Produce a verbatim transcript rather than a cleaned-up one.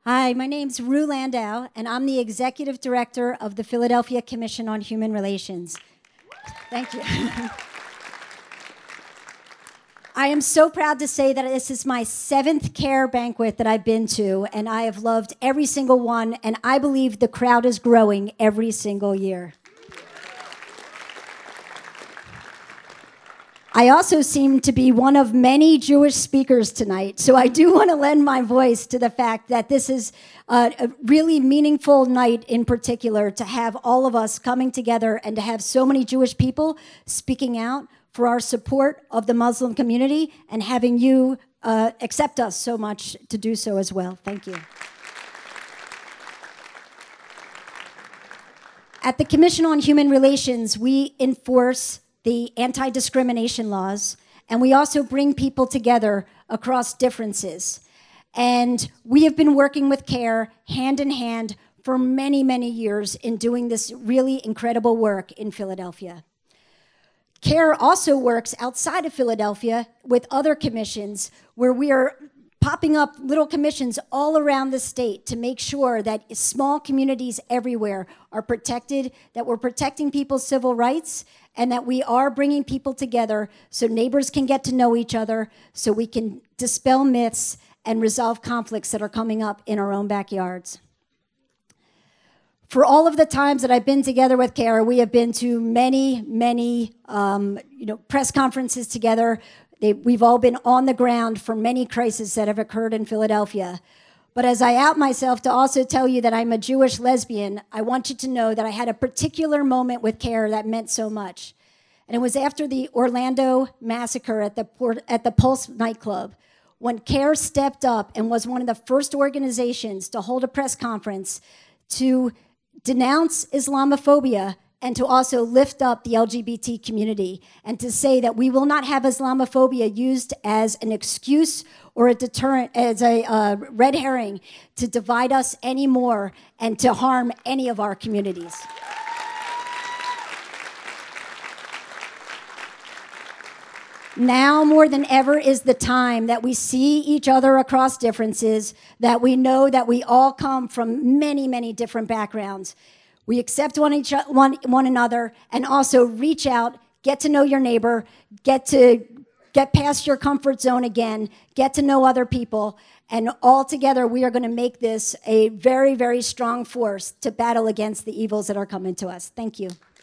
Hi, my name's Rue Landau, and I'm the Executive Director of the Philadelphia Commission on Human Relations. Thank you. I am so proud to say that this is my seventh CARE banquet that I've been to, and I have loved every single one, and I believe the crowd is growing every single year. I also seem to be one of many Jewish speakers tonight, so I do want to lend my voice to the fact that this is a, a really meaningful night in particular, to have all of us coming together and to have so many Jewish people speaking out for our support of the Muslim community and having you uh, accept us so much to do so as well. Thank you. At the Commission on Human Relations, we enforce the anti-discrimination laws, and we also bring people together across differences. And we have been working with CARE hand in hand for many, many years in doing this really incredible work in Philadelphia. CARE also works outside of Philadelphia with other commissions where we are popping up little commissions all around the state to make sure that small communities everywhere are protected, that we're protecting people's civil rights, and that we are bringing people together so neighbors can get to know each other, so we can dispel myths and resolve conflicts that are coming up in our own backyards. For all of the times that I've been together with CARE, we have been to many, many um, you know, press conferences together. They, we've all been on the ground for many crises that have occurred in Philadelphia. But as I out myself to also tell you that I'm a Jewish lesbian, I want you to know that I had a particular moment with CARE that meant so much. And it was after the Orlando massacre at the, Port, at the Pulse nightclub, when CARE stepped up and was one of the first organizations to hold a press conference to denounce Islamophobia and to also lift up the L G B T community, and to say that we will not have Islamophobia used as an excuse or a deterrent, as a uh, red herring to divide us anymore and to harm any of our communities. Now more than ever is the time that we see each other across differences, that we know that we all come from many, many different backgrounds. We accept one, each, one, one another, and also reach out, get to know your neighbor, get to get past your comfort zone again, get to know other people, and all together we are going to make this a very, very strong force to battle against the evils that are coming to us. Thank you.